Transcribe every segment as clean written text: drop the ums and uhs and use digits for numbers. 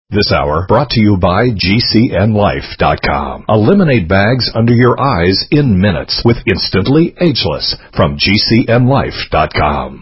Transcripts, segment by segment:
This hour brought to you by GCNLife.com. Eliminate bags under your eyes in minutes with Instantly Ageless from GCNLife.com.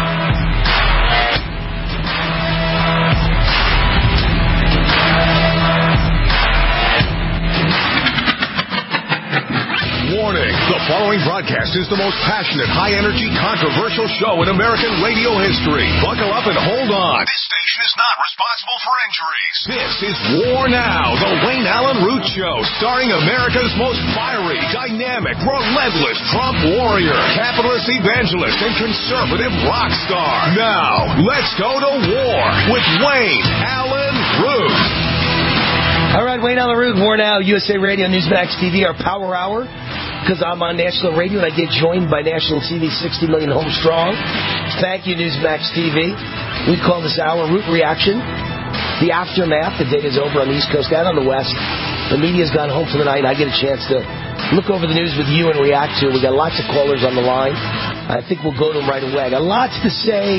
Warning, the following broadcast is the most passionate, high-energy, controversial show in American radio history. Buckle up and hold on. This station is not responsible for injuries. This is War Now, the Wayne Allen Root Show, starring America's most fiery, dynamic, relentless Trump warrior, capitalist evangelist, and conservative rock star. Now, let's go to war with Wayne Allen Root. All right, Wayne Allen Root, War Now, USA Radio, Newsmax TV, our Power Hour. Because I'm on national radio and I get joined by national TV, 60 million home strong. Thank you, Newsmax TV. We call this hour Root Reaction. The aftermath. The day is over on the East Coast and on the West. The media's gone home for the night. I get a chance to look over the news with you and react to it. We got lots of callers on the line. I think we'll go to them right away. I got lots to say.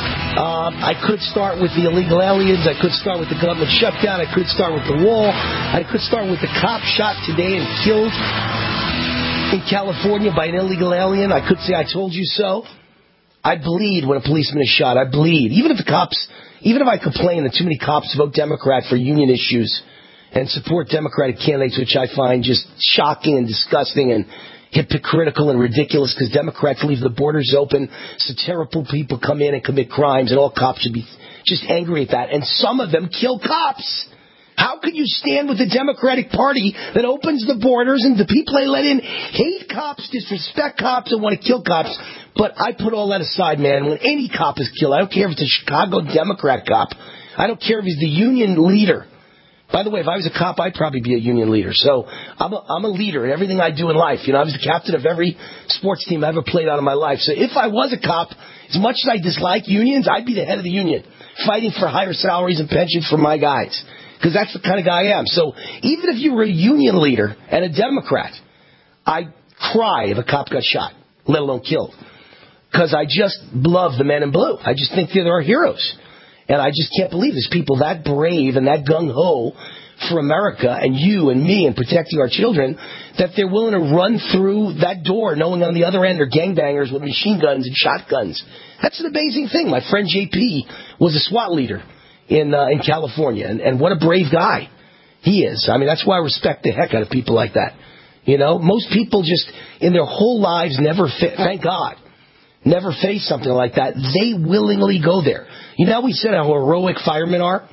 I could start with the illegal aliens. I could start with the government shutdown. I could start with the wall. I could start with the cop shot today and killed in California by an illegal alien. I could say I told you so. I bleed when a policeman is shot. I bleed. Even if I complain that too many cops vote Democrat for union issues and support Democratic candidates, which I find just shocking and disgusting and hypocritical and ridiculous, because Democrats leave the borders open so terrible people come in and commit crimes, and all cops should be just angry at that. And some of them kill cops. How could you stand with the Democratic Party that opens the borders and the people they let in hate cops, disrespect cops, and want to kill cops? But I put all that aside, man. When any cop is killed, I don't care if it's a Chicago Democrat cop. I don't care if he's the union leader. By the way, if I was a cop, I'd probably be a union leader. So I'm a leader in everything I do in life. You know, I was the captain of every sports team I ever played on in my life. So if I was a cop, as much as I dislike unions, I'd be the head of the union, fighting for higher salaries and pensions for my guys. Because that's the kind of guy I am. So even if you were a union leader and a Democrat, I'd cry if a cop got shot, let alone killed. Because I just love the men in blue. I just think they're our heroes. And I just can't believe there's people that brave and that gung-ho for America and you and me and protecting our children, that they're willing to run through that door knowing on the other end are gangbangers with machine guns and shotguns. That's an amazing thing. My friend JP was a SWAT leader in California, and what a brave guy he is. I mean, that's why I respect the heck out of people like that. You know, most people just in their whole lives thank God, never face something like that. They willingly go there. You know how we said how heroic firemen are?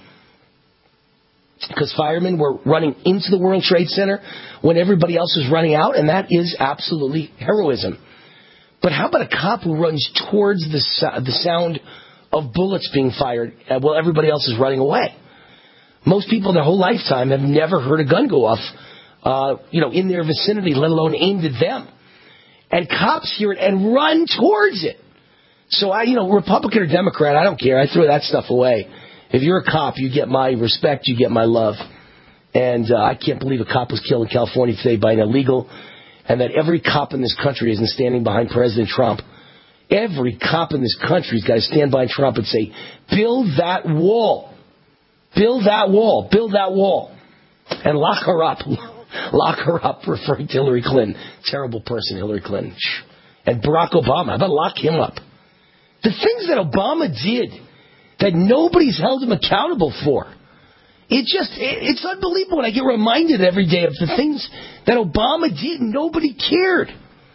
Because firemen were running into the World Trade Center when everybody else was running out, and that is absolutely heroism. But how about a cop who runs towards the sound of bullets being fired while everybody else is running away? Most people their whole lifetime have never heard a gun go off, in their vicinity, let alone aimed at them. And cops hear it and run towards it. So Republican or Democrat, I don't care. I throw that stuff away. If you're a cop, you get my respect, you get my love. And I can't believe a cop was killed in California today by an illegal, and that every cop in this country isn't standing behind President Trump. Every cop in this country's got to stand behind Trump and say, build that wall. Build that wall. Build that wall. And lock her up. Lock her up, referring to Hillary Clinton. Terrible person, Hillary Clinton. And Barack Obama. How about lock him up? The things that Obama did that nobody's held him accountable for. It's unbelievable when I get reminded every day of the things that Obama did and nobody cared.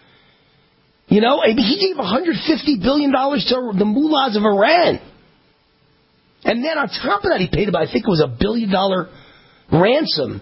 You know, I mean, he gave $150 billion to the mullahs of Iran. And then on top of that, he paid about, I think it was $1 billion ransom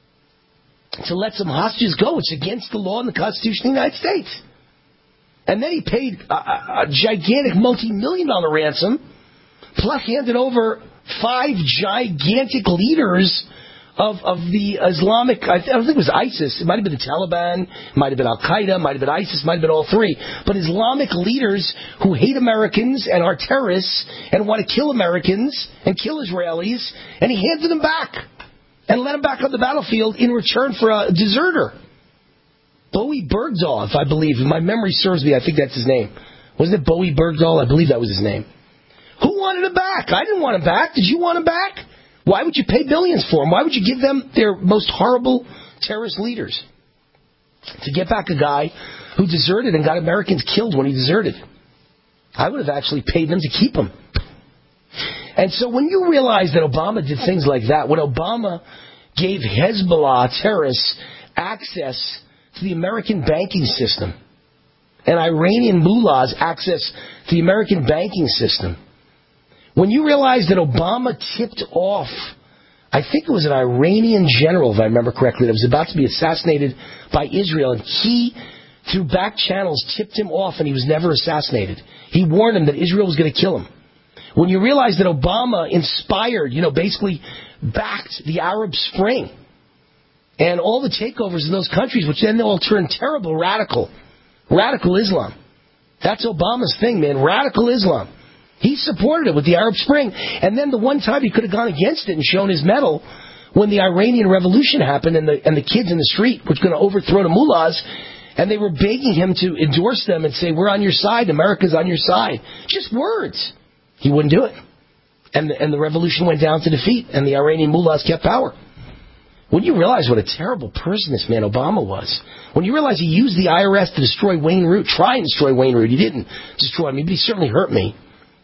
to let some hostages go. It's against the law and the Constitution of the United States. And then he paid a gigantic multi-million-dollar ransom, plus handed over 5 gigantic leaders of the Islamic, I don't think it was ISIS, it might have been the Taliban, it might have been Al-Qaeda, it might have been ISIS, it might have been all three, but Islamic leaders who hate Americans and are terrorists and want to kill Americans and kill Israelis, and he handed them back and let them back on the battlefield in return for a deserter. Bowie Bergdahl, I believe, if my memory serves me, I think that's his name. Wasn't it Bowie Bergdahl? I believe that was his name. Who wanted him back? I didn't want him back. Did you want him back? Why would you pay billions for them? Why would you give them their most horrible terrorist leaders? To get back a guy who deserted and got Americans killed when he deserted. I would have actually paid them to keep him. And so when you realize that Obama did things like that, when Obama gave Hezbollah terrorists access to the American banking system, and Iranian mullahs access to the American banking system, when you realize that Obama tipped off, I think it was an Iranian general, if I remember correctly, that was about to be assassinated by Israel, and he, through back channels, tipped him off, and he was never assassinated. He warned him that Israel was going to kill him. When you realize that Obama inspired, basically backed the Arab Spring and all the takeovers in those countries, which then all turned terrible, radical Islam. That's Obama's thing, man, radical Islam. He supported it with the Arab Spring. And then the one time he could have gone against it and shown his mettle when the Iranian Revolution happened and the kids in the street were going to overthrow the mullahs, and they were begging him to endorse them and say, we're on your side, America's on your side. Just words. He wouldn't do it. And the revolution went down to defeat, and the Iranian mullahs kept power. When you realize what a terrible person this man Obama was, when you realize he used the IRS to destroy Wayne Root, try and destroy Wayne Root, he didn't destroy me, but he certainly hurt me,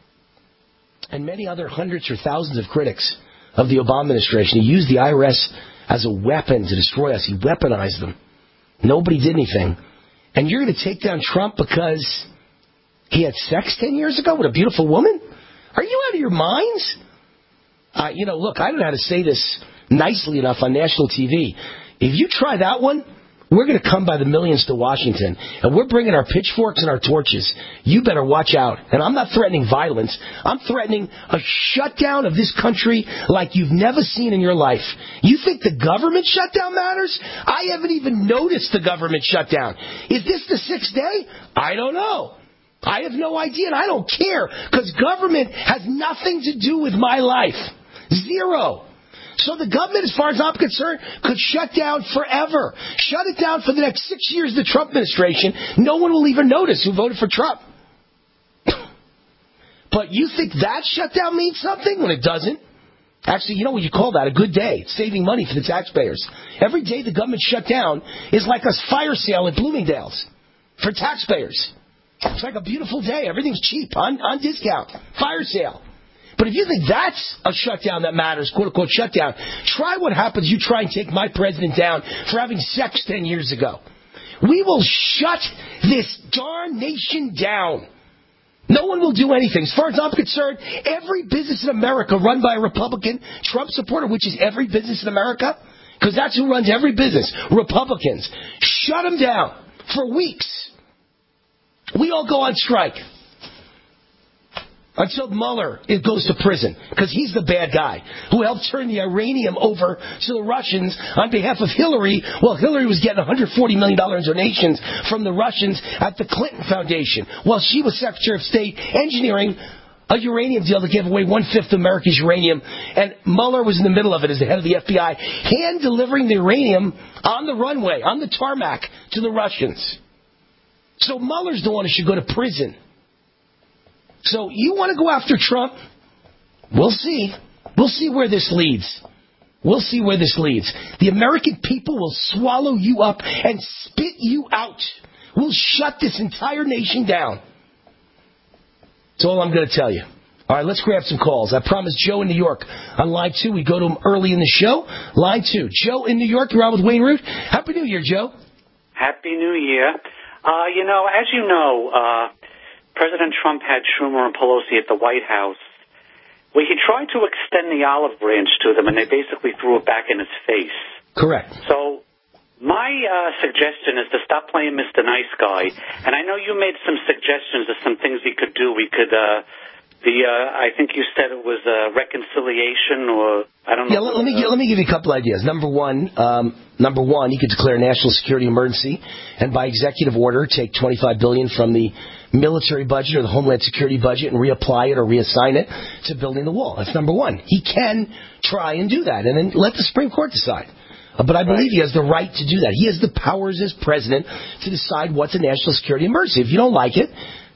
and many other hundreds or thousands of critics of the Obama administration, he used the IRS as a weapon to destroy us. He weaponized them. Nobody did anything. And you're going to take down Trump because he had sex 10 years ago with a beautiful woman? Are you out of your minds? Look, I don't know how to say this nicely enough on national TV. If you try that one, we're going to come by the millions to Washington, and we're bringing our pitchforks and our torches. You better watch out. And I'm not threatening violence. I'm threatening a shutdown of this country like you've never seen in your life. You think the government shutdown matters? I haven't even noticed the government shutdown. Is this the sixth day? I don't know. I have no idea, and I don't care, because government has nothing to do with my life. Zero. So the government, as far as I'm concerned, could shut down forever. Shut it down for the next 6 years of the Trump administration. No one will even notice who voted for Trump. But you think that shutdown means something when it doesn't? Actually, you know what you call that? A good day. It's saving money for the taxpayers. Every day the government shut down is like a fire sale at Bloomingdale's for taxpayers. It's like a beautiful day. Everything's cheap, on discount. Fire sale. But if you think that's a shutdown that matters, quote-unquote shutdown, try what happens. You try and take my president down for having sex 10 years ago. We will shut this darn nation down. No one will do anything. As far as I'm concerned, every business in America run by a Republican Trump supporter, which is every business in America, because that's who runs every business, Republicans. Shut them down for weeks. We all go on strike. Until Mueller goes to prison, because he's the bad guy who helped turn the uranium over to the Russians on behalf of Hillary, while Hillary was getting $140 million in donations from the Russians at the Clinton Foundation, while she was Secretary of State engineering a uranium deal to give away 1/5 of America's uranium, and Mueller was in the middle of it as the head of the FBI, hand-delivering the uranium on the runway, on the tarmac, to the Russians. So Mueller's the one who should go to prison. So you want to go after Trump? We'll see. We'll see where this leads. We'll see where this leads. The American people will swallow you up and spit you out. We'll shut this entire nation down. That's all I'm going to tell you. All right, let's grab some calls. I promised Joe in New York on line 2. We go to him early in the show. Line 2. Joe in New York, you're on with Wayne Root. Happy New Year, Joe. Happy New Year. As you know, President Trump had Schumer and Pelosi at the White House, where he tried to extend the olive branch to them, and they basically threw it back in his face. Correct. So my suggestion is to stop playing Mr. Nice Guy. And I know you made some suggestions of some things we could do. We could, I think you said it was reconciliation, or I don't know. Yeah, let me give you a couple ideas. Number one, you could declare a national security emergency, and by executive order, take $25 billion from the military budget or the Homeland Security budget and reapply it or reassign it to building the wall. That's number one. He can try and do that, and then let the Supreme Court decide. But I believe he has the right to do that. He has the powers as president to decide what's a national security emergency. If you don't like it,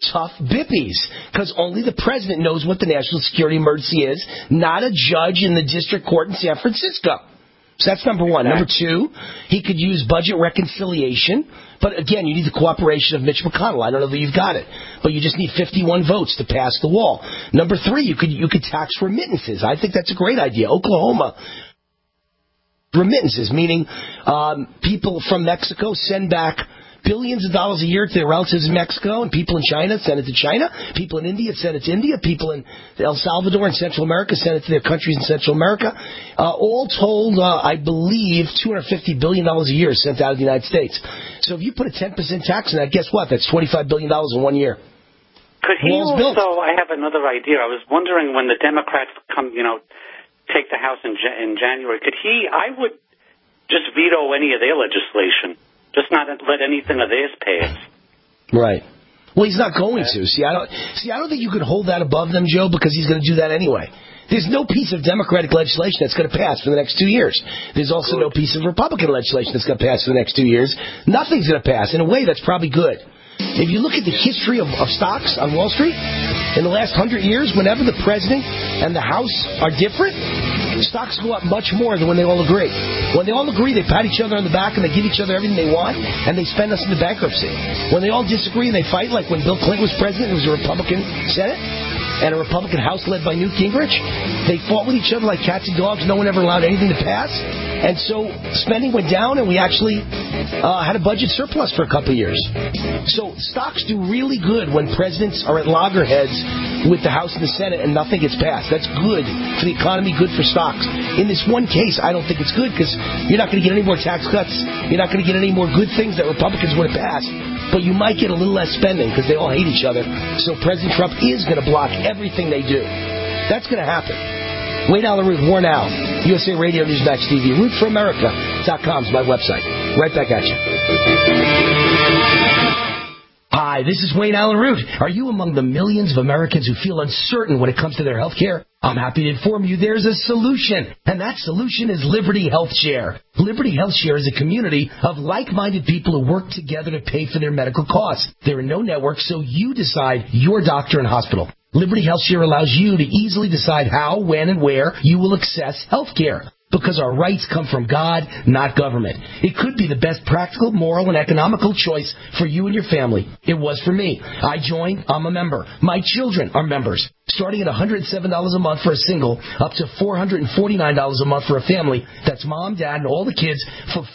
tough bippies, because only the president knows what the national security emergency is, not a judge in the district court in San Francisco. So that's number one. Number two, he could use budget reconciliation. But again, you need the cooperation of Mitch McConnell. I don't know that you've got it, but you just need 51 votes to pass the wall. Number three, you could tax remittances. I think that's a great idea. Oklahoma, remittances, meaning people from Mexico send back billions of dollars a year to their relatives in Mexico, and people in China send it to China. People in India send it to India. People in El Salvador and Central America send it to their countries in Central America. All told, I believe $250 billion a year is sent out of the United States. So if you put a 10% tax on that, guess what? That's $25 billion in 1 year. Could he also, I have another idea. I was wondering when the Democrats come, take the House in January, I would just veto any of their legislation. Just not let anything of theirs pass. Right. Well, he's not going to. I don't think you could hold that above them, Joe, because he's going to do that anyway. There's no piece of Democratic legislation that's going to pass for the next 2 years. There's also no piece of Republican legislation that's going to pass for the next 2 years. Nothing's going to pass. In a way, that's probably good. If you look at the history of stocks on Wall Street, in the last 100 years, whenever the president and the House are different, stocks go up much more than when they all agree. When they all agree, they pat each other on the back and they give each other everything they want, and they spend us into bankruptcy. When they all disagree and they fight, like when Bill Clinton was president, it was a Republican Senate and a Republican House led by Newt Gingrich. They fought with each other like cats and dogs. No one ever allowed anything to pass. And so spending went down, and we actually had a budget surplus for a couple of years. So stocks do really good when presidents are at loggerheads with the House and the Senate and nothing gets passed. That's good for the economy, good for stocks. In this one case, I don't think it's good because you're not going to get any more tax cuts. You're not going to get any more good things that Republicans would have passed. But you might get a little less spending because they all hate each other. So President Trump is going to block everything they do. That's going to happen. Wayne Allyn Root, War Now, USA Radio, Newsmax TV, RootForAmerica.com is my website. Right back at you. Hi, this is Wayne Allyn Root. Are you among the millions of Americans who feel uncertain when it comes to their health care? I'm happy to inform you there's a solution, and that solution is Liberty Health Share. Liberty Health Share is a community of like-minded people who work together to pay for their medical costs. There are no networks, so you decide your doctor and hospital. Liberty Health Share allows you to easily decide how, when, and where you will access health care. Because our rights come from God, not government. It could be the best practical, moral, and economical choice for you and your family. It was for me. I joined. I'm a member. My children are members. Starting at $107 a month for a single, up to $449 a month for a family. That's mom, dad, and all the kids for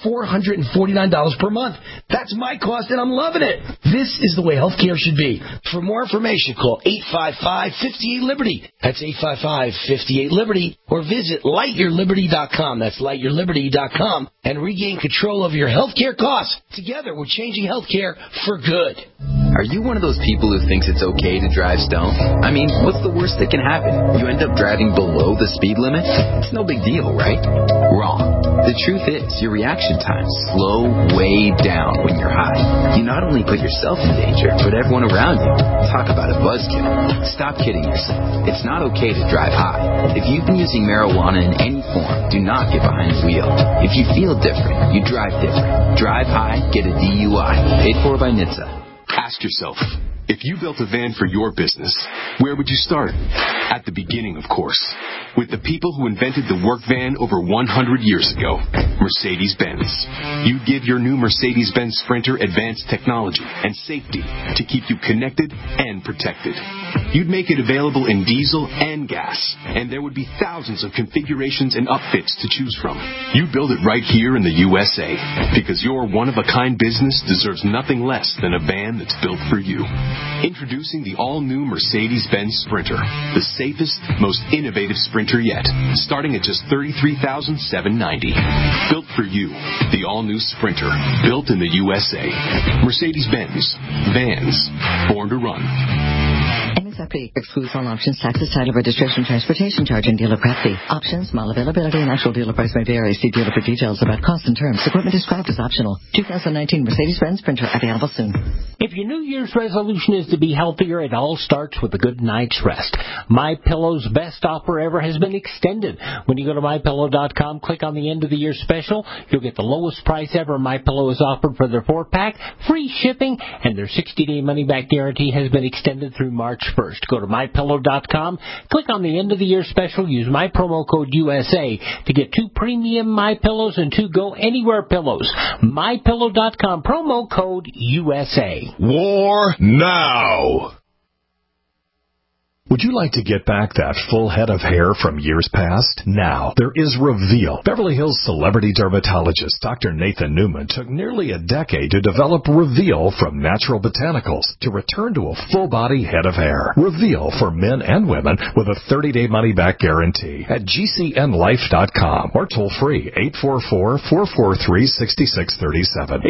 $449 per month. That's my cost, and I'm loving it. This is the way healthcare should be. For more information, call 855-58-LIBERTY. That's 855-58-LIBERTY. Or visit lightyourliberty.com. That's lightyourliberty.com. And regain control over your healthcare costs. Together, we're changing healthcare for good. Are you one of those people who thinks it's okay to drive stoned? I mean, what's the worst that can happen? You end up driving below the speed limit? It's no big deal, right? Wrong. The truth is, your reaction times slow way down when you're high. You not only put yourself in danger, but everyone around you. Talk about a buzzkill. Stop kidding yourself. It's not okay to drive high. If you've been using marijuana in any form, do not get behind the wheel. If you feel different, you drive different. Drive high, get a DUI. Paid for by NHTSA. Ask yourself, if you built a van for your business, where would you start? At the beginning, of course, with the people who invented the work van over 100 years ago, Mercedes-Benz. You'd give your new Mercedes-Benz Sprinter advanced technology and safety to keep you connected and protected. You'd make it available in diesel and gas, and there would be thousands of configurations and upfits to choose from. You build it right here in the USA, because your one-of-a-kind business deserves nothing less than a van that's built for you. Introducing the all-new Mercedes-Benz Sprinter, the safest, most innovative Sprinter yet, starting at just $33,790. Built for you, the all-new Sprinter, built in the USA. Mercedes-Benz, vans, born to run. MSRP excludes all options, taxes, title, registration, transportation charge, and dealer prep fee. Options, model availability, and actual dealer price may vary. See dealer for details about costs and terms. Equipment described as optional. 2019 Mercedes-Benz Sprinter available soon. If your New Year's resolution is to be healthier, it all starts with a good night's rest. MyPillow's best offer ever has been extended. When you go to MyPillow.com, click on the end of the year special, you'll get the lowest price ever MyPillow has offered for their 4-pack, free shipping, and their 60-day money-back guarantee has been extended through March 1st. Go to MyPillow.com, click on the end of the year special, use my promo code USA to get 2 premium MyPillows and 2 Go Anywhere pillows. MyPillow.com, promo code USA. War now. Would you like to get back that full head of hair from years past? Now, there is Reveal. Beverly Hills celebrity dermatologist Dr. Nathan Newman took nearly a decade to develop Reveal from natural botanicals to return to a full-body head of hair. Reveal for men and women with a 30-day money-back guarantee at GCNlife.com or toll free 844-443-6637.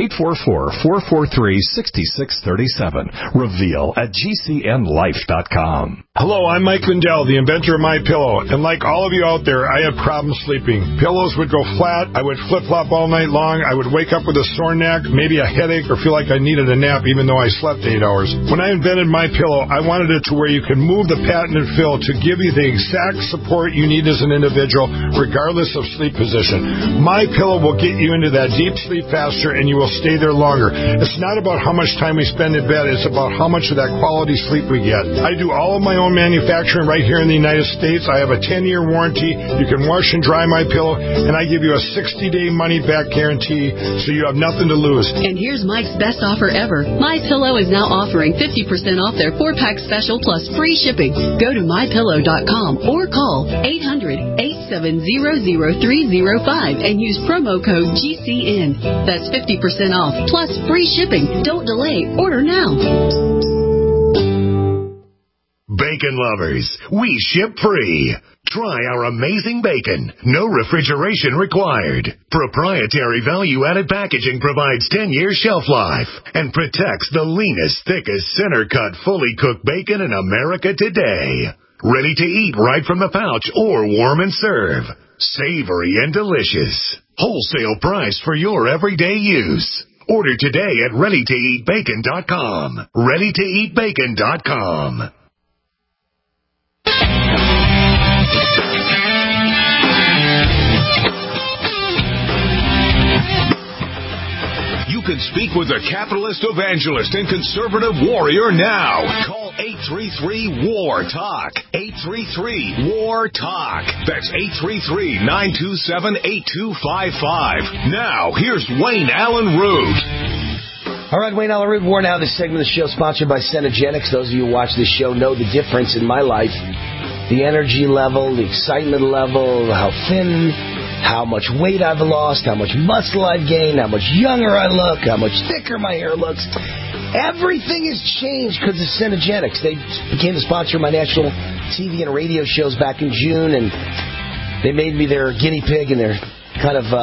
844-443-6637. Reveal at GCNlife.com. Hello, I'm Mike Lindell, the inventor of MyPillow, and like all of you out there, I had problems sleeping. Pillows would go flat, I would flip-flop all night long, I would wake up with a sore neck, maybe a headache, or feel like I needed a nap even though I slept 8 hours. When I invented MyPillow, I wanted it to where you can move the patented fill to give you the exact support you need as an individual, regardless of sleep position. MyPillow will get you into that deep sleep faster, and you will stay there longer. It's not about how much time we spend in bed, it's about how much of that quality sleep we get. I do all of my own manufacturing right here in the United States. I have a 10-year warranty. You can wash and dry MyPillow, and I give you a 60-day money-back guarantee, so you have nothing to lose. And here's Mike's best offer ever. MyPillow is now offering 50% off their 4-pack special plus free shipping. Go to MyPillow.com or call 800-870-0305 and use promo code GCN. That's 50% off plus free shipping. Don't delay. Order now. Bacon lovers, we ship free. Try our amazing bacon. No refrigeration required. Proprietary value-added packaging provides 10-year shelf life and protects the leanest, thickest, center-cut, fully cooked bacon in America today. Ready to eat right from the pouch or warm and serve. Savory and delicious. Wholesale price for your everyday use. Order today at ReadyToEatBacon.com. ReadyToEatBacon.com. You can speak with a capitalist evangelist and conservative warrior now. Call 833-WAR-TALK. 833-WAR-TALK. That's 833-927-8255. Now, here's Wayne Allen Root. All right, Wayne Allen Root, War Now. This segment of the show is sponsored by Cenogenics. Those of you who watch this show know the difference in my life. The energy level, the excitement level, how thin, how much weight I've lost, how much muscle I've gained, how much younger I look, how much thicker my hair looks. Everything has changed because of Cenogenics. They became the sponsor of my national TV and radio shows back in June, and they made me their guinea pig and their kind of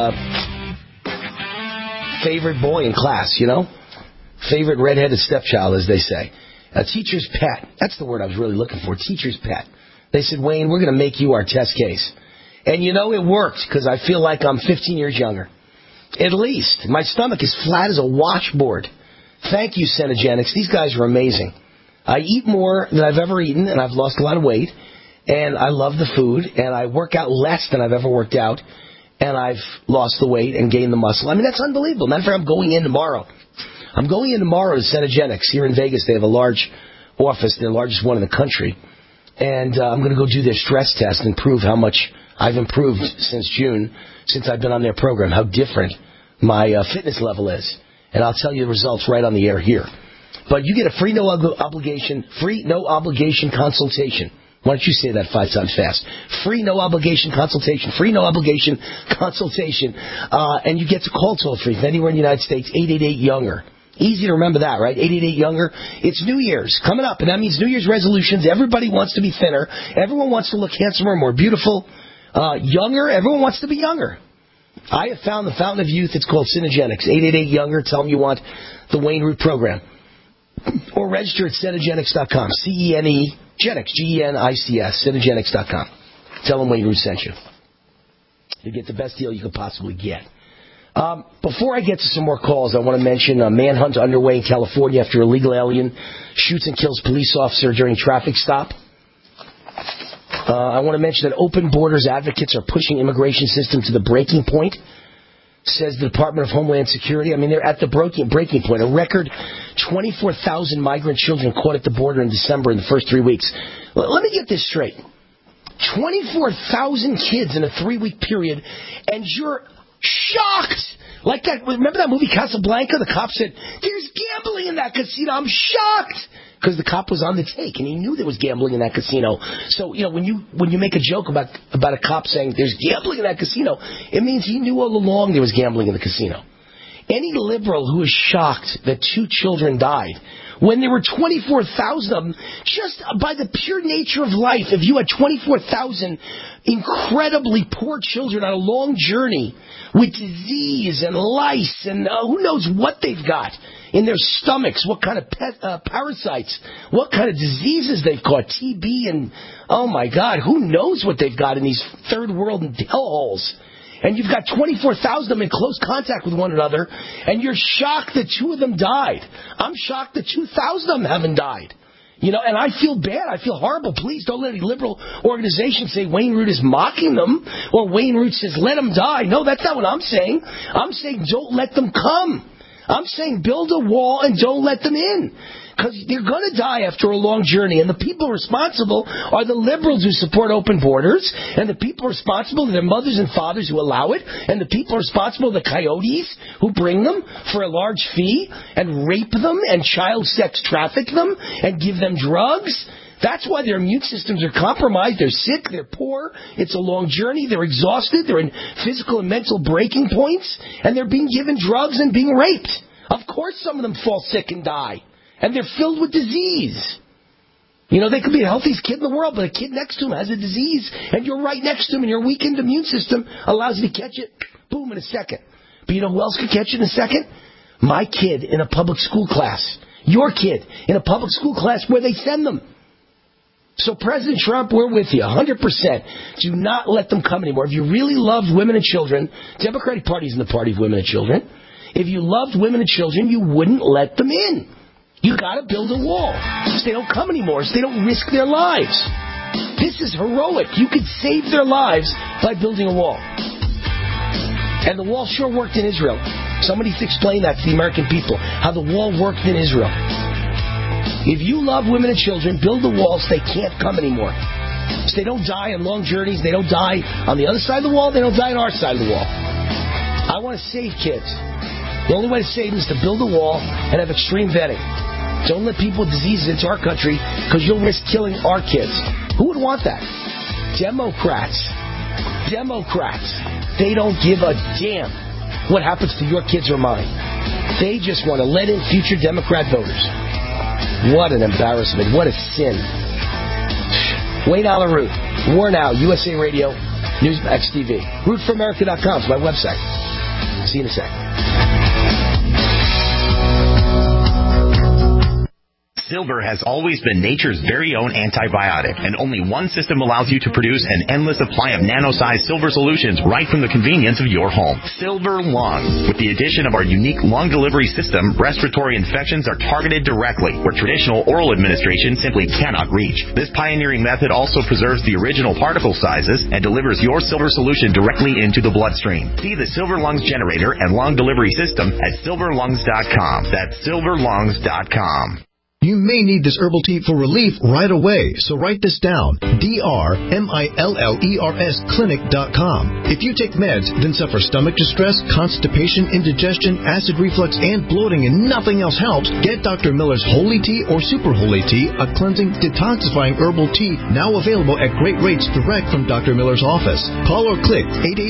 favorite boy in class, you know? Favorite redheaded stepchild, as they say. A teacher's pet. That's the word I was really looking for, teacher's pet. They said, Wayne, we're going to make you our test case. And you know, it worked because I feel like I'm 15 years younger. At least. My stomach is flat as a washboard. Thank you, Cenogenics. These guys are amazing. I eat more than I've ever eaten, and I've lost a lot of weight. And I love the food, and I work out less than I've ever worked out. And I've lost the weight and gained the muscle. I mean, that's unbelievable. Matter of fact, I'm going in tomorrow. I'm going in tomorrow to Cenogenics. Here in Vegas, they have a large office, the largest one in the country. And I'm going to go do their stress test and prove how much I've improved since June, since I've been on their program, how different my fitness level is. And I'll tell you the results right on the air here. But you get a free no obligation consultation. Why don't you say that 5 times fast? Free no obligation consultation. Free no obligation consultation. And you get to call toll free anywhere in the United States, 888-YOUNGER. Easy to remember that, right? 888-YOUNGER. It's New Year's coming up, and that means New Year's resolutions. Everybody wants to be thinner. Everyone wants to look handsomer, more beautiful, younger. Everyone wants to be younger. I have found the fountain of youth. It's called Cenogenics. 888-YOUNGER. Tell them you want the Wayne Root program. Or register at Cenogenics.com. C-E-N-E, Genics, G-E-N-I-C-S, Cenogenics.com. Tell them Wayne Root sent you. You get the best deal you could possibly get. Before I get to some more calls, I want to mention a manhunt underway in California after an illegal alien shoots and kills police officer during traffic stop. I want to mention that Open Borders advocates are pushing immigration system to the breaking point, says the Department of Homeland Security. I mean, they're at the breaking point. A record 24,000 migrant children caught at the border in December in the first 3 weeks. Let me get this straight. 24,000 kids in a 3-week period, and you're shocked. Like that, remember that movie Casablanca? The cop said, there's gambling in that casino. I'm shocked. Because the cop was on the take, and he knew there was gambling in that casino. So, when you make a joke about a cop saying there's gambling in that casino, it means he knew all along there was gambling in the casino. Any liberal who is shocked that 2 children died, when there were 24,000 of them, just by the pure nature of life, if you had 24,000 incredibly poor children on a long journey with disease and lice and who knows what they've got in their stomachs, what kind of parasites, what kind of diseases they've caught, TB and, oh my God, who knows what they've got in these third world hellholes. And you've got 24,000 of them in close contact with one another, and you're shocked that 2 of them died. I'm shocked that 2,000 of them haven't died. And I feel bad. I feel horrible. Please don't let any liberal organization say Wayne Root is mocking them, or Wayne Root says let them die. No, that's not what I'm saying. I'm saying don't let them come. I'm saying build a wall and don't let them in. Because they're going to die after a long journey. And the people responsible are the liberals who support open borders. And the people responsible are their mothers and fathers who allow it. And the people responsible are the coyotes who bring them for a large fee and rape them and child sex traffic them and give them drugs. That's why their immune systems are compromised. They're sick. They're poor. It's a long journey. They're exhausted. They're in physical and mental breaking points. And they're being given drugs and being raped. Of course some of them fall sick and die. And they're filled with disease. They could be the healthiest kid in the world, but a kid next to him has a disease, and you're right next to him, and your weakened immune system allows you to catch it, boom, in a second. But you know who else could catch it in a second? My kid in a public school class. Your kid in a public school class where they send them. So President Trump, we're with you, 100%. Do not let them come anymore. If you really loved women and children, Democratic Party isn't the party of women and children. If you loved women and children, you wouldn't let them in. You got to build a wall so they don't come anymore, so they don't risk their lives. This is heroic. You could save their lives by building a wall. And the wall sure worked in Israel. Somebody explain that to the American people, how the wall worked in Israel. If you love women and children, build a wall so they can't come anymore. So they don't die on long journeys. They don't die on the other side of the wall. They don't die on our side of the wall. I want to save kids. The only way to save them is to build a wall and have extreme vetting. Don't let people with diseases into our country because you'll risk killing our kids. Who would want that? Democrats. They don't give a damn what happens to your kids or mine. They just want to let in future Democrat voters. What an embarrassment. What a sin. Wayne Allyn Root. War Now, USA Radio, Newsmax TV. RootForAmerica.com is my website. See you in a second. Silver has always been nature's very own antibiotic, and only one system allows you to produce an endless supply of nano-sized silver solutions right from the convenience of your home. Silver Lungs. With the addition of our unique lung delivery system, respiratory infections are targeted directly, where traditional oral administration simply cannot reach. This pioneering method also preserves the original particle sizes and delivers your silver solution directly into the bloodstream. See the Silver Lungs generator and lung delivery system at silverlungs.com. That's silverlungs.com. You may need this herbal tea for relief right away, so write this down. DRMILLERS clinic.com. If you take meds, then suffer stomach distress, constipation, indigestion, acid reflux, and bloating, and nothing else helps, get Dr. Miller's Holy Tea or Super Holy Tea, a cleansing, detoxifying herbal tea now available at great rates direct from Dr. Miller's office. Call or click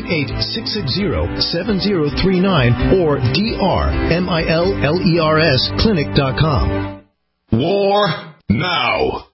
888-660-7039 or DRMILLERS clinic.com. War Now.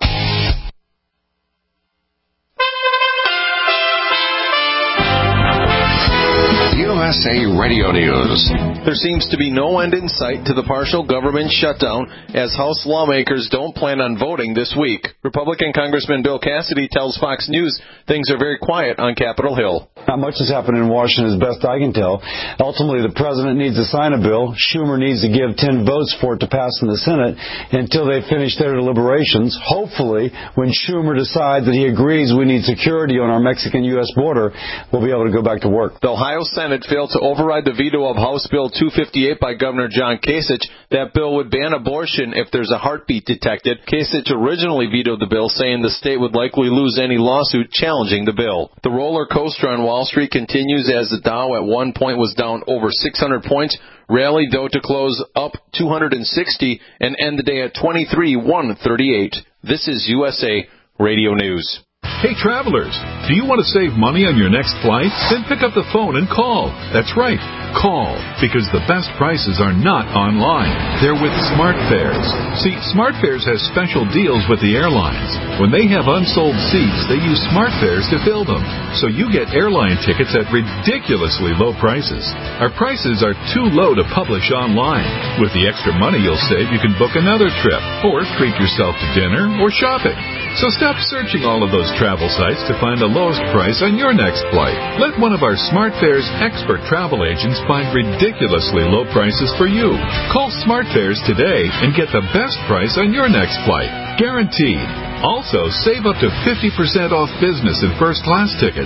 USA Radio News. There seems to be no end in sight to the partial government shutdown as House lawmakers don't plan on voting this week. Republican Congressman Bill Cassidy tells Fox News things are very quiet on Capitol Hill. Not much has happened in Washington, as best I can tell. Ultimately, the president needs to sign a bill. Schumer needs to give 10 votes for it to pass in the Senate until they finish their deliberations. Hopefully, when Schumer decides that he agrees we need security on our Mexican-U.S. border, we'll be able to go back to work. The Ohio Senate failed to override the veto of House Bill 258 by Governor John Kasich. That bill would ban abortion if there's a heartbeat detected. Kasich originally vetoed the bill, saying the state would likely lose any lawsuit challenging the bill. The roller coaster on Wall Street continues as the Dow at one point was down over 600 points, rallied though to close up 260 and end the day at 23,138. This is USA Radio News. Hey travelers, do you want to save money on your next flight? Then pick up the phone and call. That's right, call, because the best prices are not online. They're with SmartFares. See, SmartFares has special deals with the airlines. When they have unsold seats, they use SmartFares to fill them. So you get airline tickets at ridiculously low prices. Our prices are too low to publish online. With the extra money you'll save, you can book another trip, or treat yourself to dinner or shopping. So stop searching all of those travel sites to find the lowest price on your next flight. Let one of our SmartFares expert travel agents find ridiculously low prices for you. Call SmartFares today and get the best price on your next flight. Guaranteed. Also, save up to 50% off business and first-class tickets.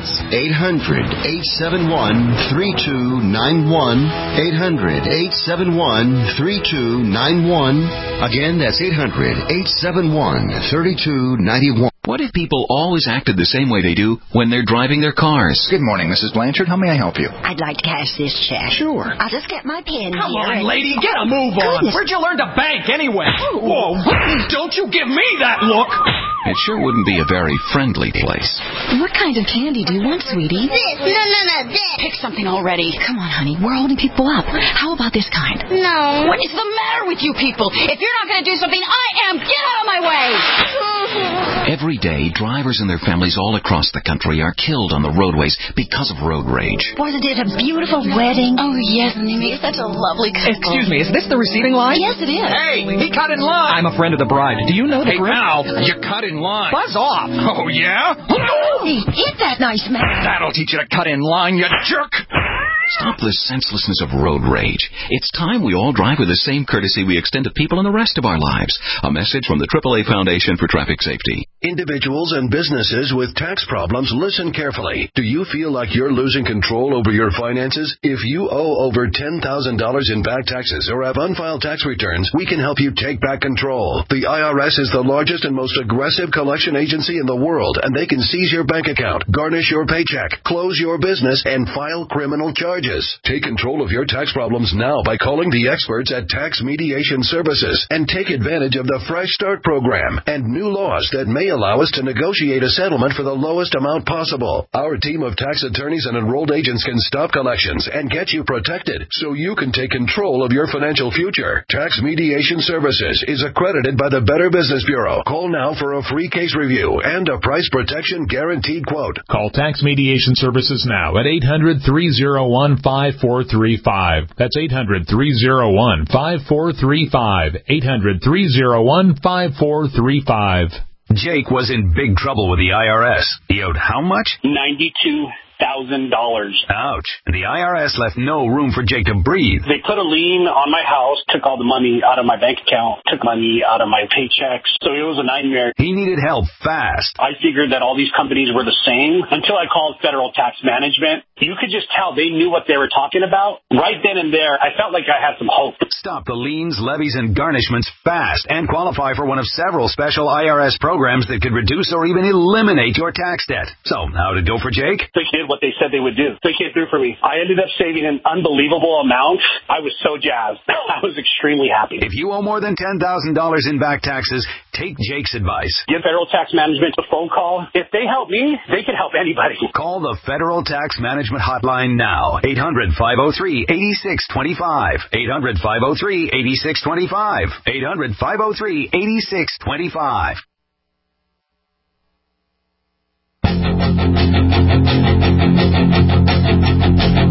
800-871-3291. 800-871-3291. Again, that's 800-871-3291. What if people always acted the same way they do when they're driving their cars? Good morning, Mrs. Blanchard. How may I help you? I'd like to cash this check. Sure. I'll just get my pen Come here. on, lady, get a move on. Goodness. Where'd you learn to bank anyway? Whoa, don't you give me that look. It sure wouldn't be a very friendly place. What kind of candy do you want, sweetie? This. No, this. Pick something already. Come on, honey. We're holding people up. How about this kind? No. What is the matter with you people? If you're not going to do something, I am. Get out of my way. Every day, drivers and their families all across the country are killed on the roadways because of road rage. Wasn't it a beautiful wedding? Oh, yes, and they made such a lovely couple. Excuse me, is this the receiving line? Yes, it is. Hey, he cut in line. I'm a friend of the bride. Do you know the Hey, now, you cut in line. Buzz off. Oh, yeah? Hey, hit that nice man. That'll teach you to cut in line, you jerk. Stop the senselessness of road rage. It's time we all drive with the same courtesy we extend to people in the rest of our lives. A message from the AAA Foundation for Traffic Safety. Individuals and businesses with tax problems, listen carefully. Do you feel like you're losing control over your finances? If you owe over $10,000 in back taxes or have unfiled tax returns, we can help you take back control. The IRS is the largest and most aggressive collection agency in the world, and they can seize your bank account, garnish your paycheck, close your business, and file criminal charges. Take control of your tax problems now by calling the experts at Tax Mediation Services and take advantage of the Fresh Start program and new laws that may allow us to negotiate a settlement for the lowest amount possible. Our team of tax attorneys and enrolled agents can stop collections and get you protected so you can take control of your financial future. Tax Mediation Services is accredited by the Better Business Bureau. Call now for a free case review and a price protection guaranteed quote. Call Tax Mediation Services now at 800-301-5435. That's 800-301-5435. 800-301-5435. Jake was in big trouble with the IRS. He owed how much? $92,000. Ouch. And the IRS left no room for Jake to breathe. They put a lien on my house, took all the money out of my bank account, took money out of my paychecks. So it was a nightmare. He needed help fast. I figured that all these companies were the same until I called Federal Tax Management. You could just tell they knew what they were talking about. Right then and there, I felt like I had some hope. Stop the liens, levies, and garnishments fast and qualify for one of several special IRS programs that could reduce or even eliminate your tax debt. So, how did it go for Jake? They did what they said they would do. They came through for me. I ended up saving an unbelievable amount. I was so jazzed. I was extremely happy. If you owe more than $10,000 in back taxes, take Jake's advice. Give Federal Tax Management a phone call. If they help me, they can help anybody. Call the Federal Tax Management Hotline now. 800-503-8625. 800-503-8625. 800-503-8625.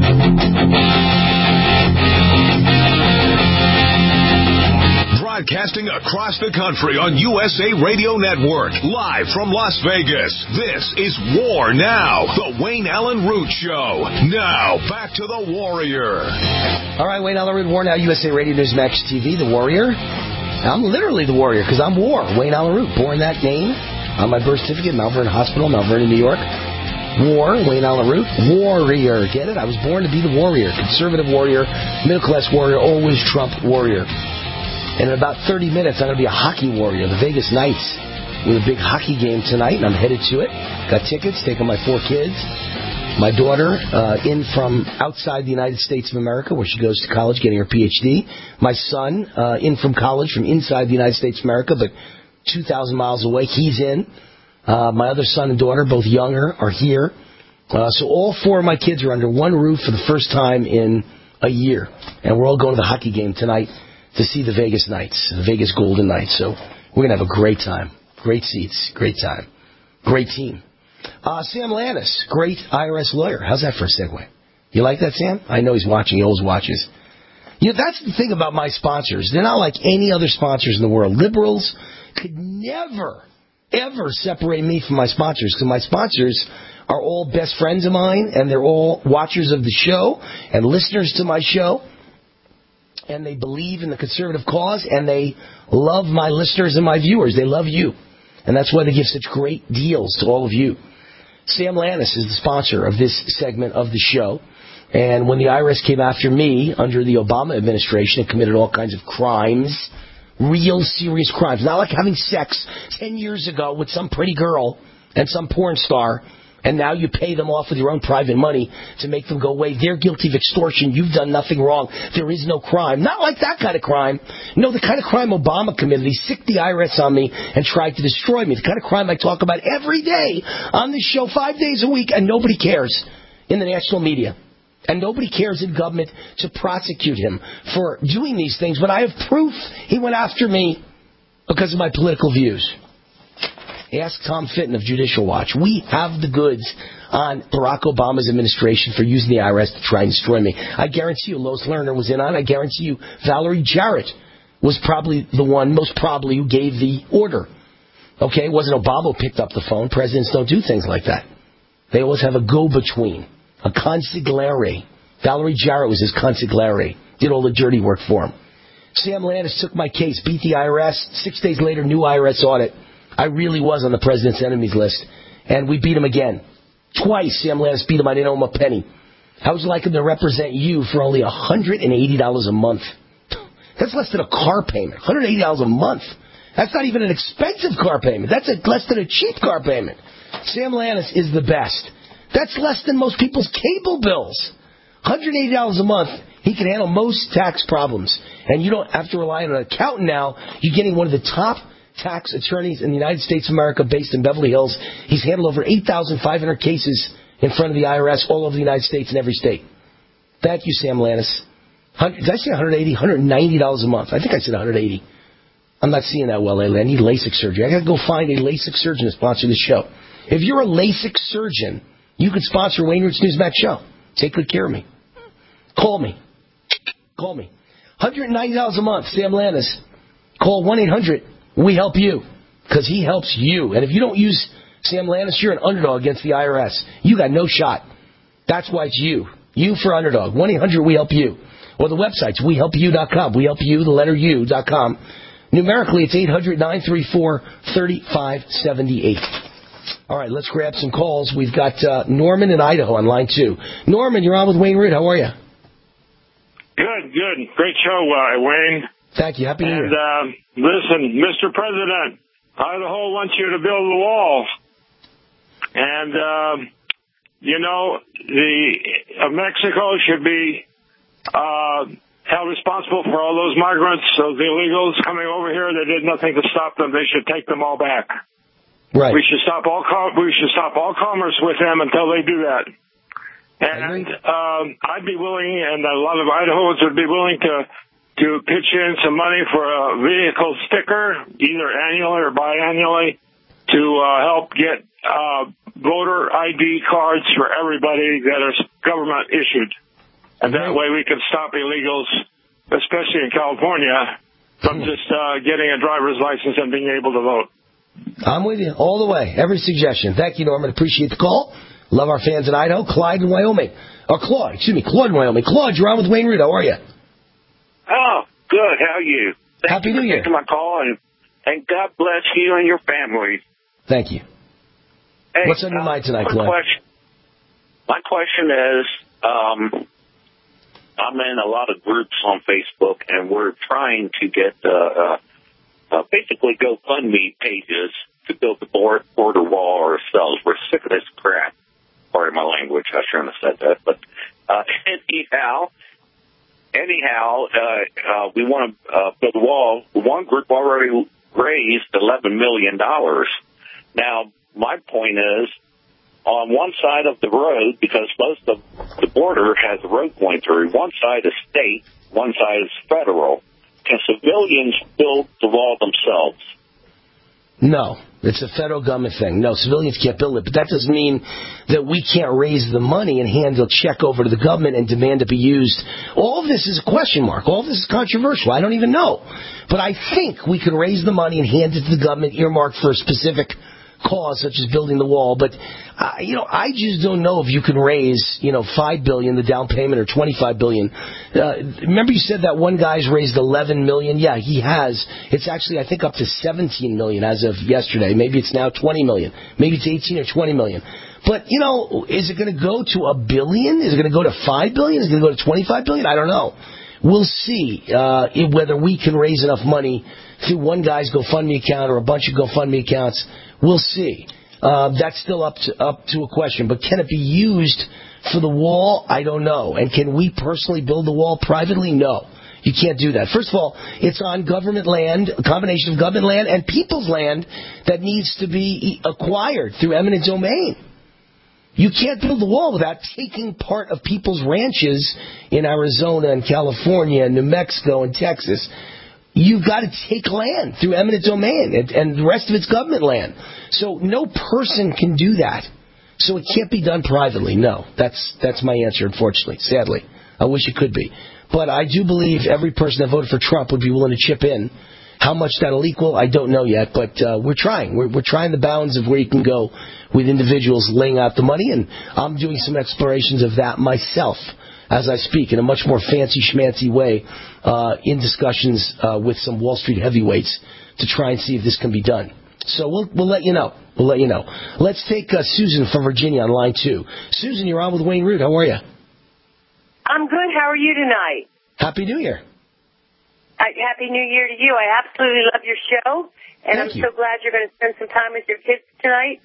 Broadcasting Broadcasting across the country on USA Radio Network. Live from Las Vegas. This is War Now. The Wayne Allen Root Show. Now, back to the Warrior. All right, Wayne Allen Root, War Now, USA Radio Newsmax TV, the Warrior. I'm literally the Warrior because I'm War. Wayne Allen Root, born that name on my birth certificate, Malvern Hospital, Malvern, New York. War, Wayne Allen Root, Warrior. Get it? I was born to be the Warrior. Conservative Warrior, middle-class Warrior, always Trump Warrior. And in about 30 minutes, I'm going to be a hockey Warrior, the Vegas Knights, with a big hockey game tonight, and I'm headed to it. Got tickets, taking my 4 kids. My daughter in from outside the United States of America, where she goes to college getting her Ph.D. My son in from college from inside the United States of America, but 2,000 miles away. He's in. My other son and daughter, both younger, are here. So all 4 of my kids are under one roof for the first time in a year. And we're all going to the hockey game tonight to see the Vegas Knights, the Vegas Golden Knights. So we're going to have a great time. Great seats. Great time. Great team. Sam Lannis, great IRS lawyer. How's that for a segue? You like that, Sam? I know he's watching. He always watches. You know, that's the thing about my sponsors. They're not like any other sponsors in the world. Liberals could never, ever separate me from my sponsors because my sponsors are all best friends of mine and they're all watchers of the show and listeners to my show. And they believe in the conservative cause and they love my listeners and my viewers. They love you. And that's why they give such great deals to all of you. Sam Lannis is the sponsor of this segment of the show. And when the IRS came after me under the Obama administration and committed all kinds of crimes, real serious crimes, not like having sex 10 years ago with some pretty girl and some porn star, and now you pay them off with your own private money to make them go away. They're guilty of extortion. You've done nothing wrong. There is no crime. Not like that kind of crime. No, the kind of crime Obama committed. He sicked the IRS on me and tried to destroy me. The kind of crime I talk about every day on this show 5 days a week, and nobody cares in the national media. And nobody cares in government to prosecute him for doing these things. But I have proof he went after me because of my political views. Ask Tom Fitton of Judicial Watch. We have the goods on Barack Obama's administration for using the IRS to try and destroy me. I guarantee you Lois Lerner was in on it. I guarantee you Valerie Jarrett was probably the one, most probably, who gave the order. Okay, it wasn't Obama who picked up the phone. Presidents don't do things like that. They always have a go-between, a consigliere. Valerie Jarrett was his consigliere. Did all the dirty work for him. Sam Lannis took my case, beat the IRS. 6 days later, new IRS audit. I really was on the president's enemies list. And we beat him again. Twice Sam Lannis beat him. I didn't owe him a penny. How would you like him to represent you for only $180 a month? That's less than a car payment. $180 a month. That's not even an expensive car payment. That's less than a cheap car payment. Sam Lannis is the best. That's less than most people's cable bills. $180 a month. He can handle most tax problems. And you don't have to rely on an accountant now. You're getting one of the top tax attorneys in the United States of America based in Beverly Hills. He's handled over 8,500 cases in front of the IRS all over the United States and every state. Thank you, Sam Lannis. Did I say $180? $190 a month. I think I said $180. I'm not seeing that well lately. I need LASIK surgery. I got to go find a LASIK surgeon to sponsor this show. If you're a LASIK surgeon, you can sponsor Wayne Root's Newsmax show. Take good care of me. Call me. Call me. $190 a month, Sam Lannis. Call 1-800-WE HELP YOU, because he helps you. And if you don't use Sam Lannis, you're an underdog against the IRS. You got no shot. That's why it's you. You for underdog. 1-800-WE HELP YOU. Or the website's WeHelpYou.com. WeHelpYou, the letter U.com. Numerically, it's 800-934-3578. All right, let's grab some calls. We've got Norman in Idaho on line 2. Norman, you're on with Wayne Root. How are you? Good. Great show, Wayne. Thank you. Happy New Year. And listen, Mr. President, Idaho wants you to build a wall. And, Mexico should be held responsible for all those migrants, those illegals coming over here. They did nothing to stop them. They should take them all back. Right. We should stop all commerce with them until they do that. And I'd be willing, and a lot of Idahoans would be willing to pitch in some money for a vehicle sticker, either annually or biannually, to help get voter ID cards for everybody that are government issued. And that way we can stop illegals, especially in California, from just getting a driver's license and being able to vote. I'm with you all the way. Every suggestion. Thank you, Norman. Appreciate the call. Love our fans in Idaho. Clyde in Wyoming. Or Claude in Wyoming. Claude, you're on with Wayne Root. How are you? Oh, good. How are you? Happy New Year. Thank you for taking my call, and God bless you and your family. Thank you. Hey, what's on your mind tonight, Claude? My question is, I'm in a lot of groups on Facebook, and we're trying to get basically GoFundMe pages to build the border wall ourselves. We're sick of this crap. Pardon my language. I shouldn't have said that. But anyhow, we want to build a wall. One group already raised $11 million. Now, my point is, on one side of the road, because most of the border has a road going through, one side is state, one side is federal. Can civilians build the wall themselves? No. It's a federal government thing. No, civilians can't build it. But that doesn't mean that we can't raise the money and hand a check over to the government and demand it be used. All of this is a question mark. All of this is controversial. I don't even know. But I think we could raise the money and hand it to the government earmarked for a specific cause, such as building the wall. But, I just don't know if you can raise, $5 billion, the down payment, or $25 billion. Remember you said that one guy's raised $11 million? Yeah, he has. It's actually, I think, up to $17 million as of yesterday. Maybe it's now $20 million. Maybe it's $18 or $20 million. But, is it going to go to $1 billion? Is it going to go to $5 billion? Is it going to go to $25 billion? I don't know. We'll see whether we can raise enough money through one guy's GoFundMe account or a bunch of GoFundMe accounts. We'll see. That's still up to a question. But can it be used for the wall? I don't know. And can we personally build the wall privately? No. You can't do that. First of all, it's on government land, a combination of government land and people's land that needs to be acquired through eminent domain. You can't build the wall without taking part of people's ranches in Arizona and California and New Mexico and Texas. You've got to take land through eminent domain, and the rest of it's government land. So no person can do that. So it can't be done privately. No, that's my answer, unfortunately, sadly. I wish it could be. But I do believe every person that voted for Trump would be willing to chip in. How much that'll equal, I don't know yet, but we're trying. We're trying the bounds of where you can go with individuals laying out the money, and I'm doing some explorations of that myself as I speak in a much more fancy schmancy way in discussions with some Wall Street heavyweights to try and see if this can be done. So we'll let you know. We'll let you know. Let's take Susan from Virginia on line 2. Susan, you're on with Wayne Root. How are you? I'm good. How are you tonight? Happy New Year. Happy New Year to you. I absolutely love your show, and I'm so glad you're going to spend some time with your kids tonight.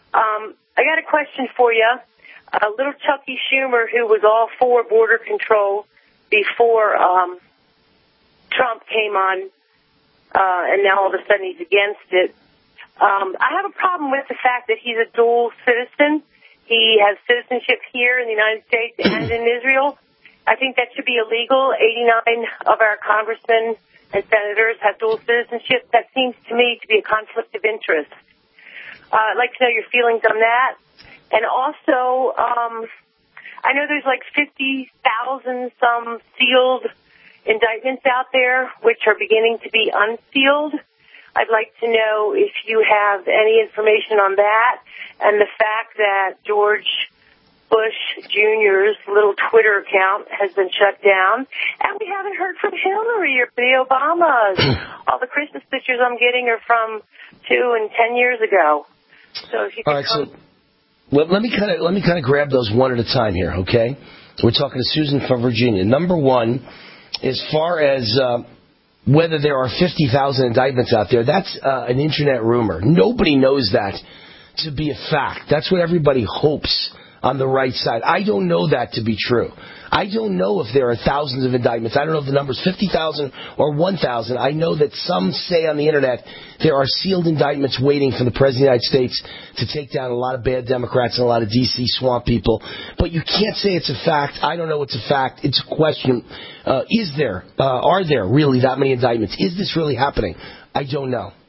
I got a question for you. Little Chucky Schumer, who was all for border control before Trump came on, and now all of a sudden he's against it. I have a problem with the fact that he's a dual citizen. He has citizenship here in the United States and in Israel. I think that should be illegal. 89 of our congressmen and senators have dual citizenship. That seems to me to be a conflict of interest. I'd like to know your feelings on that. And also, I know there's like 50,000 some sealed indictments out there, which are beginning to be unsealed. I'd like to know if you have any information on that, and the fact that George Bush Jr.'s little Twitter account has been shut down, and we haven't heard from Hillary or the Obamas. All the Christmas pictures I'm getting are from 2 and 10 years ago. So if you could let me kind of grab those one at a time here, okay? We're talking to Susan from Virginia. Number one, as far as whether there are 50,000 indictments out there, that's an internet rumor. Nobody knows that to be a fact. That's what everybody hopes on the right side. I don't know that to be true. I don't know if there are thousands of indictments. I don't know if the number's 50,000 or 1,000. I know that some say on the internet there are sealed indictments waiting for the President of the United States to take down a lot of bad Democrats and a lot of D.C. swamp people. But you can't say it's a fact. I don't know it's a fact. It's a question. Are there really that many indictments? Is this really happening? I don't know.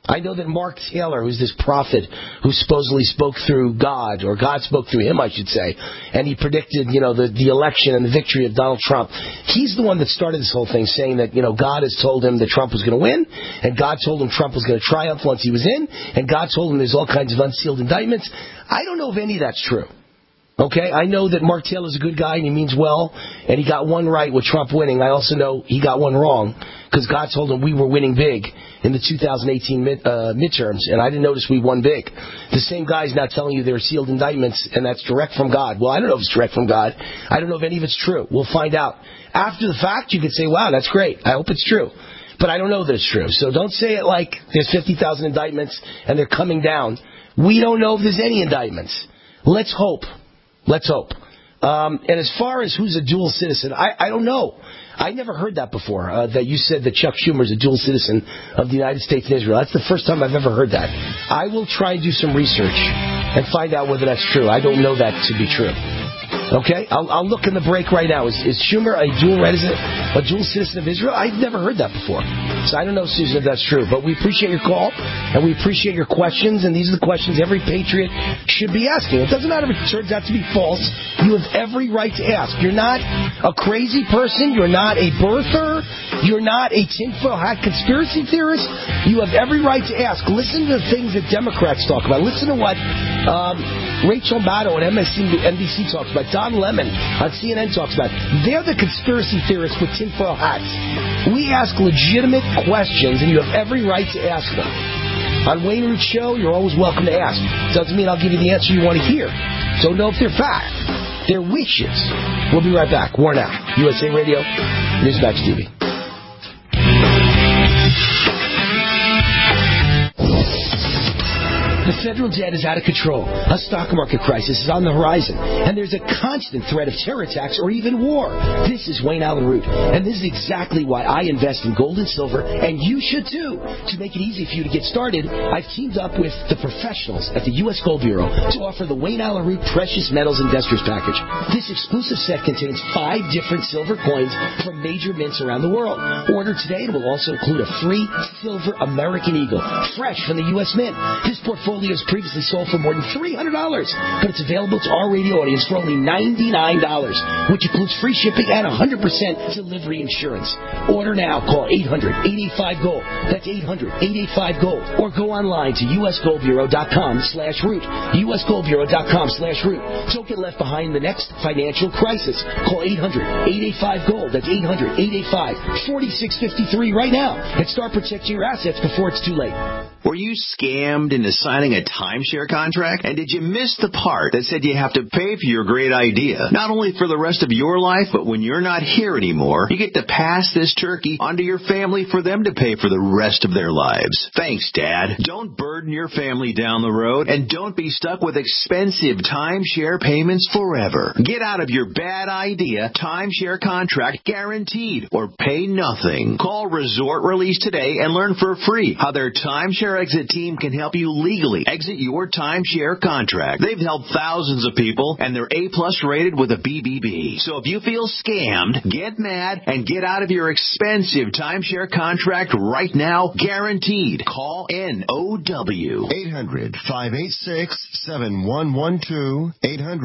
I know that Mark Taylor, who's this prophet who supposedly spoke through God, or God spoke through him, I should say, and he predicted, the election and the victory of Donald Trump. He's the one that started this whole thing, saying that, God has told him that Trump was going to win, and God told him Trump was going to triumph once he was in, and God told him there's all kinds of unsealed indictments. I don't know if any of that's true. Okay, I know that Mark Taylor's a good guy and he means well, and he got one right with Trump winning. I also know he got one wrong because God told him we were winning big in the 2018 midterms, and I didn't notice we won big. The same guy's now telling you there are sealed indictments, and that's direct from God. Well, I don't know if it's direct from God. I don't know if any of it's true. We'll find out. After the fact, you could say, wow, that's great. I hope it's true. But I don't know that it's true. So don't say it like there's 50,000 indictments and they're coming down. We don't know if there's any indictments. Let's hope. Let's hope. And as far as who's a dual citizen, I don't know. I never heard that before, that you said that Chuck Schumer is a dual citizen of the United States and Israel. That's the first time I've ever heard that. I will try and do some research and find out whether that's true. I don't know that to be true. Okay? I'll look in the break right now. Is Schumer a dual citizen of Israel? I've never heard that before. So I don't know, Susan, if that's true. But we appreciate your call, and we appreciate your questions, and these are the questions every patriot should be asking. It doesn't matter if it turns out to be false. You have every right to ask. You're not a crazy person. You're not a birther. You're not a tinfoil hat conspiracy theorist. You have every right to ask. Listen to the things that Democrats talk about. Listen to what Rachel Maddow on MSNBC talks about. Don Lemon on CNN talks about. They're the conspiracy theorists with tinfoil hats. We ask legitimate questions, and you have every right to ask them. On Wayne Root Show, you're always welcome to ask. Doesn't mean I'll give you the answer you want to hear. Don't know if they're fact. They're wishes. We'll be right back. War Now. USA Radio, Newsmax TV. The federal debt is out of control. A stock market crisis is on the horizon, and there's a constant threat of terror attacks or even war. This is Wayne Allen Root, and this is exactly why I invest in gold and silver, and you should too. To make it easy for you to get started, I've teamed up with the professionals at the U.S. Gold Bureau to offer the Wayne Allen Root Precious Metals Investors Package. This exclusive set contains 5 different silver coins from major mints around the world. Order today, and it will also include a free silver American Eagle, fresh from the U.S. Mint. This portfolio is previously sold for more than $300, but it's available to our radio audience for only $99, which includes free shipping and 100% delivery insurance. Order now. Call 800-885-GOLD. That's 800-885-GOLD. Or go online to usgoldbureau.com/root. usgoldbureau.com/root. Don't get left behind the next financial crisis. Call 800-885-GOLD. That's 800-885-4653 right now and start protecting your assets before it's too late. Were you scammed into signing a timeshare contract? And did you miss the part that said you have to pay for your great idea? Not only for the rest of your life, but when you're not here anymore, you get to pass this turkey onto your family for them to pay for the rest of their lives. Thanks, Dad. Don't burden your family down the road, and don't be stuck with expensive timeshare payments forever. Get out of your bad idea timeshare contract guaranteed, or pay nothing. Call Resort Release today and learn for free how their timeshare exit team can help you legally exit your timeshare contract. They've helped thousands of people, and they're A+ rated with a BBB. So if you feel scammed, get mad and get out of your expensive timeshare contract right now, guaranteed. Call NOW. 800-586-7112.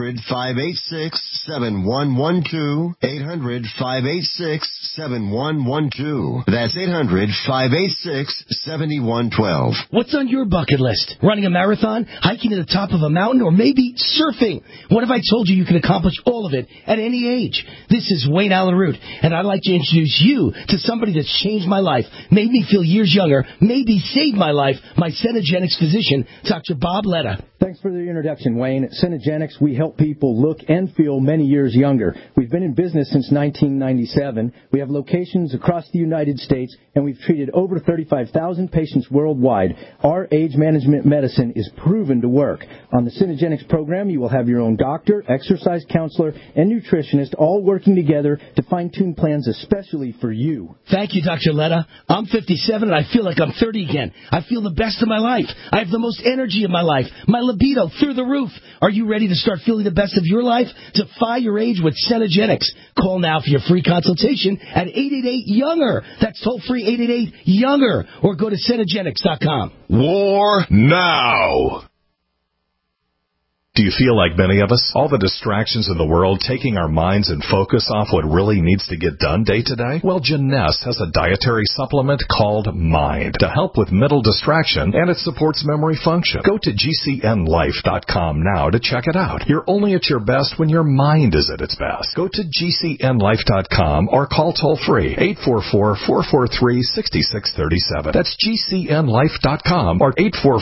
800-586-7112. 800-586-7112. That's 800-586-7112. What's on your bucket list? Running a marathon, hiking to the top of a mountain, or maybe surfing? What if I told you you can accomplish all of it at any age? This is Wayne Allen Root, and I'd like to introduce you to somebody that's changed my life, made me feel years younger, maybe saved my life, my Cenegenics physician, Dr. Bob Letta. Thanks for the introduction, Wayne. At Cenegenics, we help people look and feel many years younger. We've been in business since 1997. We have locations across the United States, and we've treated over 35,000 patients worldwide. Our age management medicine is proven to work. On the Cenegenics program, you will have your own doctor, exercise counselor, and nutritionist all working together to fine-tune plans especially for you. Thank you, Dr. Letta. I'm 57, and I feel like I'm 30 again. I feel the best of my life. I have the most energy of my life. My libido through the roof. Are you ready to start feeling the best of your life? Defy your age with Cenegenics. Call now for your free consultation at 888-YOUNGER. That's toll-free 888-YOUNGER. Or go to Cenegenics.com. War now. Do you feel like many of us? All the distractions in the world taking our minds and focus off what really needs to get done day to day? Well, Jeunesse has a dietary supplement called Mind to help with mental distraction, and it supports memory function. Go to GCNLife.com now to check it out. You're only at your best when your mind is at its best. Go to GCNLife.com or call toll-free 844-443-6637. That's GCNLife.com or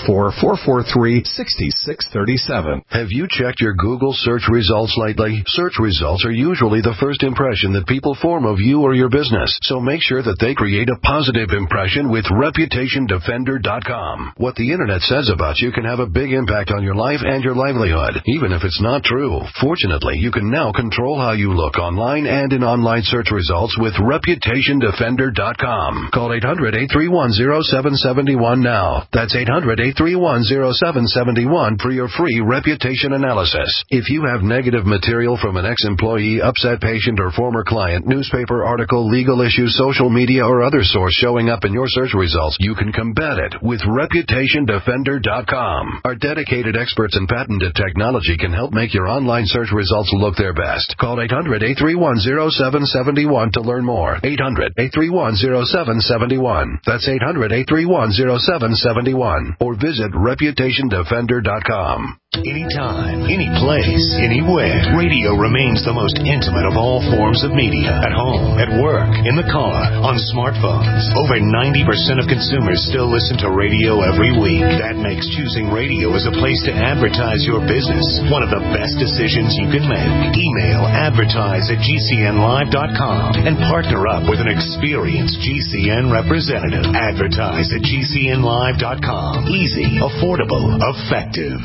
844-443-6637. Have you checked your Google search results lately? Search results are usually the first impression that people form of you or your business, so make sure that they create a positive impression with ReputationDefender.com. What the Internet says about you can have a big impact on your life and your livelihood, even if it's not true. Fortunately, you can now control how you look online and in online search results with ReputationDefender.com. Call 800-831-0771 now. That's 800-831-0771 for your free reputation analysis. If you have negative material from an ex-employee, upset patient, or former client, newspaper article, legal issue, social media, or other source showing up in your search results, you can combat it with ReputationDefender.com. Our dedicated experts in patented technology can help make your online search results look their best. Call 800-831-0771 to learn more. 800-831-0771. That's 800-831-0771. Or visit ReputationDefender.com. Anytime, any place, anywhere. Radio remains the most intimate of all forms of media. At home, at work, in the car, on smartphones. Over 90% of consumers still listen to radio every week. That makes choosing radio as a place to advertise your business one of the best decisions you can make. Email advertise@gcnlive.com and partner up with an experienced GCN representative. Advertise@gcnlive.com. Easy, affordable, effective.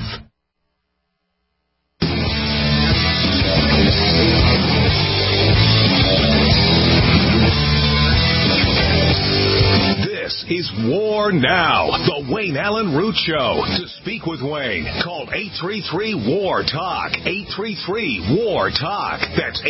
This is War Now, the Wayne Allen Root Show. To speak with Wayne, call 833-WAR-TALK, 833-WAR-TALK. That's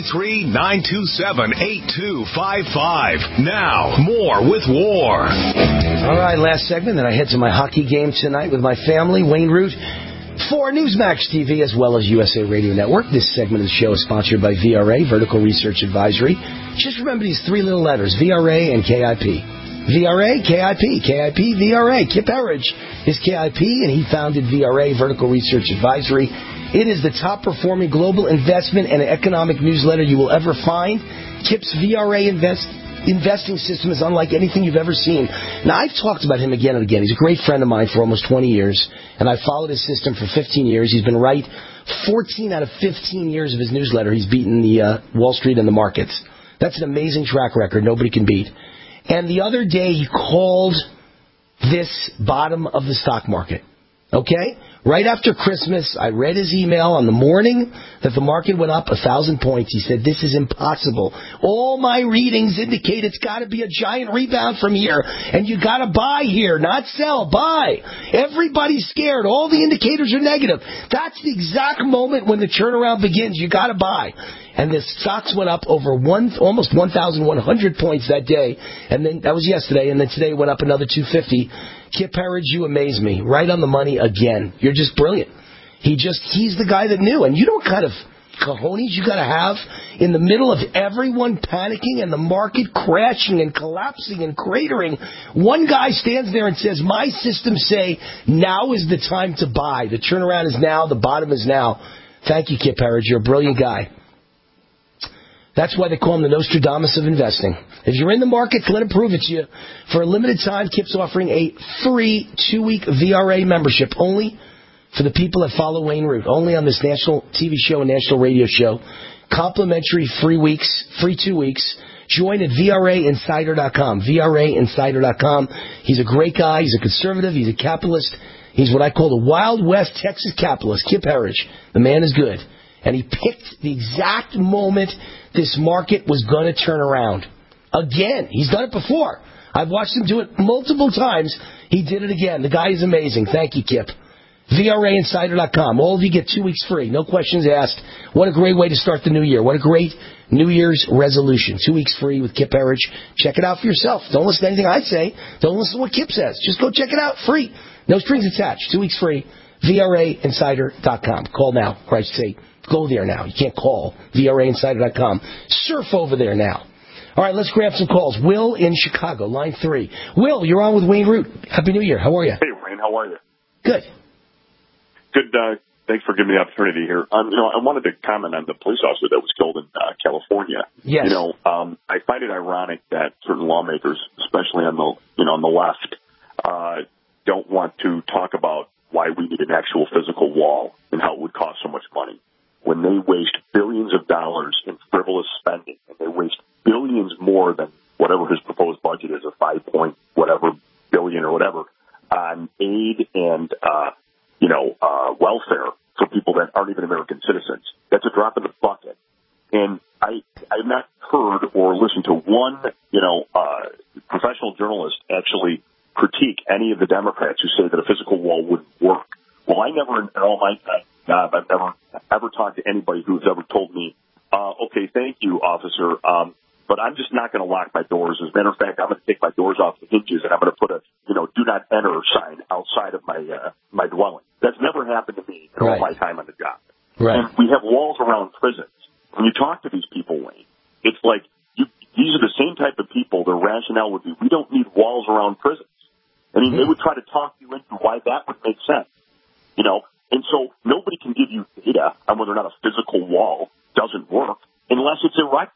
833-927-8255. Now, more with War. All right, last segment, then I head to my hockey game tonight with my family, Wayne Root, for Newsmax TV as well as USA Radio Network. This segment of the show is sponsored by VRA, Vertical Research Advisory. Just remember these three little letters, VRA and KIP. VRA, KIP, KIP, VRA. Kip Herridge is KIP, and he founded VRA, Vertical Research Advisory. It is the top-performing global investment and economic newsletter you will ever find. Kip's VRA investing system is unlike anything you've ever seen. Now, I've talked about him again and again. He's a great friend of mine for almost 20 years, and I've followed his system for 15 years. He's been right 14 out of 15 years of his newsletter. He's beaten the Wall Street and the markets. That's an amazing track record nobody can beat. And the other day, he called this bottom of the stock market. Okay? Right after Christmas, I read his email on the morning that the market went up 1,000 points. He said, this is impossible. All my readings indicate it's got to be a giant rebound from here, and you got to buy here, not sell, buy. Everybody's scared. All the indicators are negative. That's the exact moment when the turnaround begins. You got to buy. And the stocks went up over almost 1,100 points that day, and then that was yesterday, and then today went up another 250. Kip Herridge, you amaze me. Right on the money again. You're just brilliant. He's the guy that knew. And you know what kind of cojones you got to have in the middle of everyone panicking and the market crashing and collapsing and cratering? One guy stands there and says, my systems say now is the time to buy. The turnaround is now. The bottom is now. Thank you, Kip Herridge. You're a brilliant guy. That's why they call him the Nostradamus of investing. If you're in the market, let him prove it to you. For a limited time, Kip's offering a free 2-week VRA membership only for the people that follow Wayne Root. Only on this national TV show and national radio show. Complimentary free 2 weeks. Join at VRAinsider.com. VRAinsider.com. He's a great guy. He's a conservative. He's a capitalist. He's what I call the Wild West Texas capitalist. Kip Herridge. The man is good. And he picked the exact moment this market was going to turn around. Again, he's done it before. I've watched him do it multiple times. He did it again. The guy is amazing. Thank you, Kip. VRAinsider.com. All of you get 2 weeks free. No questions asked. What a great way to start the new year. What a great New Year's resolution. 2 weeks free with Kip Herriage. Check it out for yourself. Don't listen to anything I say. Don't listen to what Kip says. Just go check it out. Free. No strings attached. 2 weeks free. VRAinsider.com. Call now. Or I should say, go there now. You can't call. VRAinsider.com. Surf over there now. All right, let's grab some calls. Will in Chicago, line 3. Will, you're on with Wayne Root. Happy New Year. How are you? Hey, Wayne. How are you? Good. Good. Thanks for giving me the opportunity here. I wanted to comment on the police officer that was killed in California. Yes. I find it ironic that certain lawmakers, especially on the left, don't want to talk about why we need an actual physical wall and how it would cost so much money when they waste billions of dollars in frivolous spending, and they waste billions more than whatever his proposed budget is, a 5 whatever billion or whatever, on aid and welfare for people that aren't even American citizens. That's a drop in the bucket. And I've not heard or listened to one, professional journalist actually critique any of the Democrats who say that a physical wall wouldn't work. Well, I never, in all my job, I've never ever talked to anybody who's ever told me, okay, thank you, officer, but I'm just not going to lock my doors. As a matter of fact, I'm going to take my doors off the hinges and I'm going to put a, do not enter sign outside of my dwelling. That's never happened to me in all my time on the job. Right. And we have walls around prisons. When you talk to these people, Wayne, it's like these are the same type of people. Their rationale would be, we don't need walls around prisons. I mean, they would try to talk you into why that would make sense, And so nobody can give you data on whether or not a physical wall doesn't work unless it's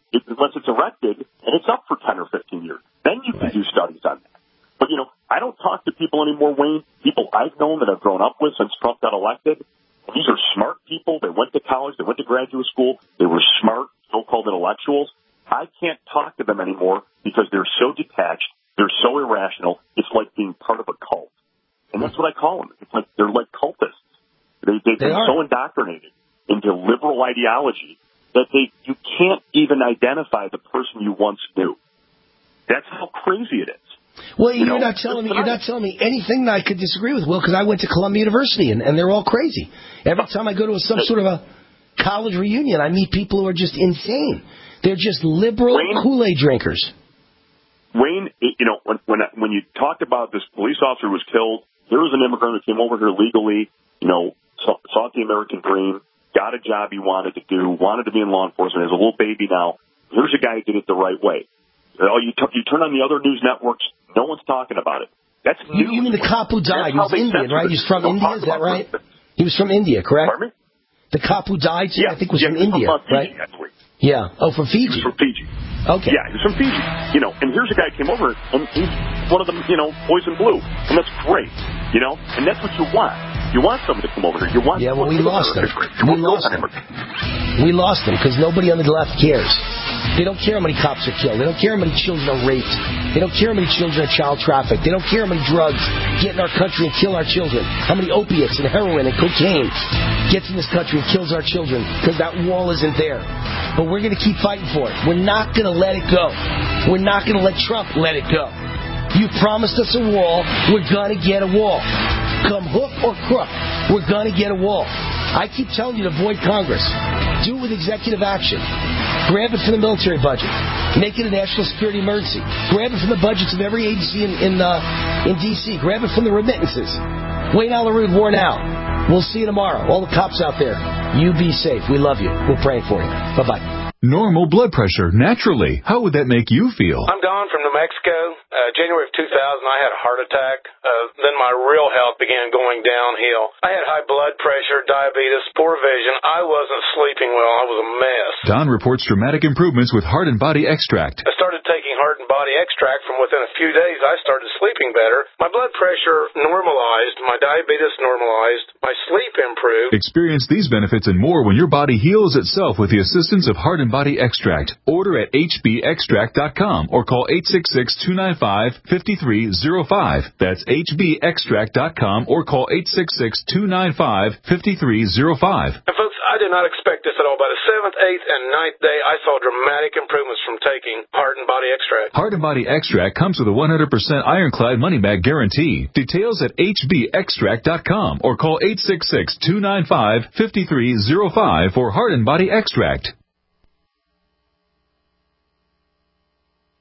erected and it's up for 10 or 15 years. Then you can do studies on that. But, I don't talk to people anymore, Wayne, people I've known that I've grown up with since Trump got elected. These are smart people. They went to college. They went to graduate school. They were smart, so-called intellectuals. I can't talk to them anymore because they're so detached. They're so irrational. It's like being part of a cult. And that's what I call them. It's like they're like cultists. They've been so indoctrinated into liberal ideology that you can't even identify the person you once knew. That's how crazy it is. Well, you're not telling me anything that I could disagree with, Will, because I went to Columbia University and they're all crazy. Every time I go to some sort of a college reunion, I meet people who are just insane. They're just liberal Kool-Aid drinkers. Wayne, when you talked about this police officer who was killed, there was an immigrant who came over here legally, sought the American dream, got a job he wanted to do, wanted to be in law enforcement, has a little baby now. Here's a guy who did it the right way. You turn on the other news networks, no one's talking about it. That's you mean the cop who died? He was Indian, right? He's from India, is that right? He was from India, correct? Pardon me? The cop who died, I think, was from India, right? Actually. Yeah. Oh, from Fiji. He was from Fiji. Okay. Yeah, he was from Fiji. And here's a guy who came over, and he's one of them, boys in blue. And that's great, And that's what you want. You want somebody to come over here. You want we lost them. We lost them because nobody on the left cares. They don't care how many cops are killed. They don't care how many children are raped. They don't care how many children are child trafficked. They don't care how many drugs get in our country and kill our children. How many opiates and heroin and cocaine gets in this country and kills our children because that wall isn't there. But we're going to keep fighting for it. We're not going to let it go. We're not going to let Trump let it go. You promised us a wall. We're going to get a wall. Come hook or crook, we're going to get a wall. I keep telling you to avoid Congress. Do it with executive action. Grab it from the military budget. Make it a national security emergency. Grab it from the budgets of every agency in D.C. Grab it from the remittances. Wayne Allyn Root, War Now. We'll see you tomorrow. All the cops out there, you be safe. We love you. We're praying for you. Bye-bye. Normal blood pressure, naturally. How would that make you feel? I'm Don from New Mexico. January of 2000, I had a heart attack. Then my real health began going downhill. I had high blood pressure, diabetes, poor vision. I wasn't sleeping well. I was a mess. Don reports dramatic improvements with Heart and Body Extract. I started taking Heart and Body Extract. From within a few days, I started sleeping better. My blood pressure normalized. My diabetes normalized. My sleep improved. Experience these benefits and more when your body heals itself with the assistance of Heart and Body Extract. Order at hbextract.com or call 866-295-5305. That's hbextract.com or call 866-295-5305. And folks, I did not expect this all. By the 7th, 8th, and 9th day, I saw dramatic improvements from taking Heart and Body Extract. Heart and Body Extract comes with a 100% ironclad money-back guarantee. Details at hbextract.com or call 866-295-5305 for Heart and Body Extract.